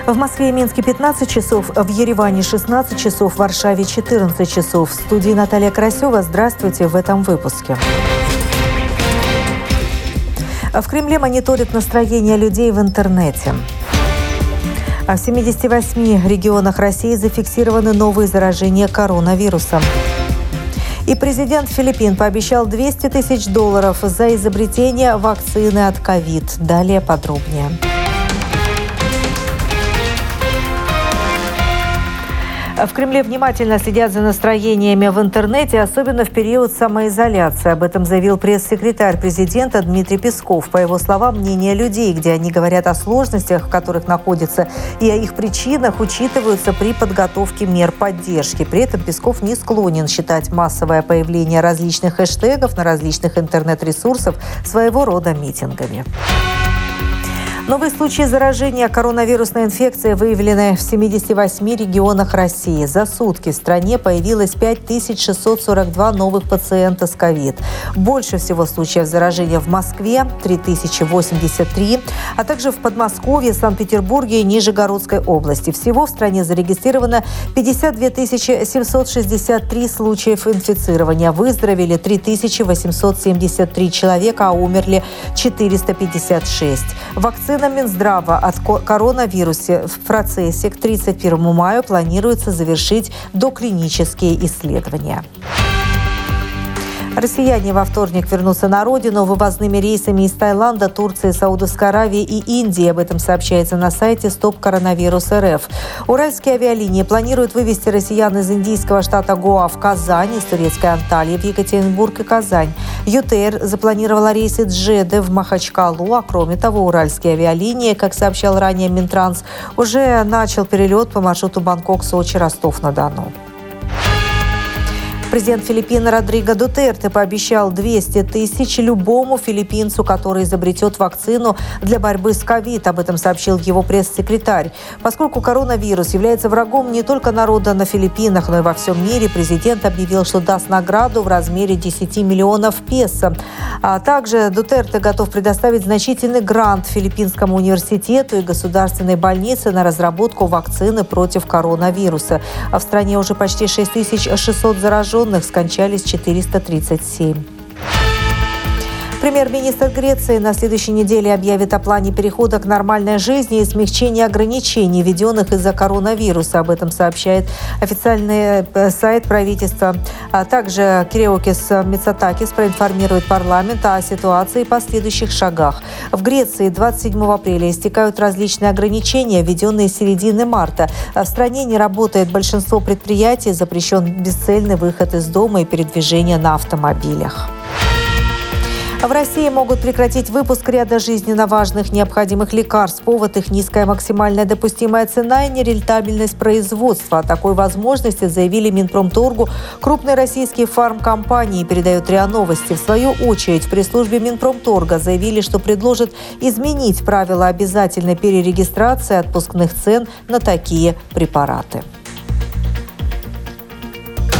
В Москве и Минске 15 часов, в Ереване 16 часов, в Варшаве 14 часов. В студии Наталья Красева. Здравствуйте в этом выпуске. В Кремле мониторят настроение людей в интернете. В 78 регионах России зафиксированы новые заражения коронавирусом. И президент Филиппин пообещал $200 тысяч за изобретение вакцины от ковид. Далее подробнее. В Кремле внимательно следят за настроениями в интернете, особенно в период самоизоляции. Об этом заявил пресс-секретарь президента Дмитрий Песков. По его словам, мнение людей, где они говорят о сложностях, в которых находятся, и о их причинах, учитываются при подготовке мер поддержки. При этом Песков не склонен считать массовое появление различных хэштегов на различных интернет-ресурсах своего рода митингами. Новые случаи заражения коронавирусной инфекцией выявлены в 78 регионах России. За сутки в стране появилось 5642 новых пациента с ковид. Больше всего случаев заражения в Москве – 3083, а также в Подмосковье, Санкт-Петербурге и Нижегородской области. Всего в стране зарегистрировано 52 763 случаев инфицирования. Выздоровели 3873 человека, а умерли 456. Вакцина Минздрава от коронавируса в процессе. К 31 мая планируется завершить доклинические исследования. Россияне во вторник вернутся на родину вывозными рейсами из Таиланда, Турции, Саудовской Аравии и Индии. Об этом сообщается на сайте Стоп Коронавирус РФ. Уральские авиалинии планируют вывезти россиян из индийского штата Гоа в Казань, из турецкой Анталии в Екатеринбург и Казань. ЮТР запланировала рейсы Джеды в Махачкалу, а кроме того, уральские авиалинии, как сообщал ранее Минтранс, уже начал перелет по маршруту Бангкок-Сочи, Ростов-на-Дону. Президент Филиппин Родриго Дутерте пообещал $200 тысяч любому филиппинцу, который изобретет вакцину для борьбы с ковид. Об этом сообщил его пресс-секретарь. Поскольку коронавирус является врагом не только народа на Филиппинах, но и во всем мире, президент объявил, что даст награду в размере 10 миллионов песо. А также Дутерте готов предоставить значительный грант Филиппинскому университету и государственной больнице на разработку вакцины против коронавируса. А в стране уже почти 6600 зараженных, скончались 437. Премьер-министр Греции на следующей неделе объявит о плане перехода к нормальной жизни и смягчения ограничений, введенных из-за коронавируса. Об этом сообщает официальный сайт правительства. А также Кириакос Мицотакис проинформирует парламент о ситуации и последующих шагах. В Греции 27 апреля истекают различные ограничения, введенные с середины марта. В стране не работает большинство предприятий, запрещен бесцельный выход из дома и передвижение на автомобилях. В России могут прекратить выпуск ряда жизненно важных необходимых лекарств. Повод их низкая максимальная допустимая цена и нерентабельность производства. О такой возможности заявили Минпромторгу крупные российские фармкомпании, передает РИА Новости. В свою очередь в пресс-службе Минпромторга заявили, что предложат изменить правила обязательной перерегистрации отпускных цен на такие препараты.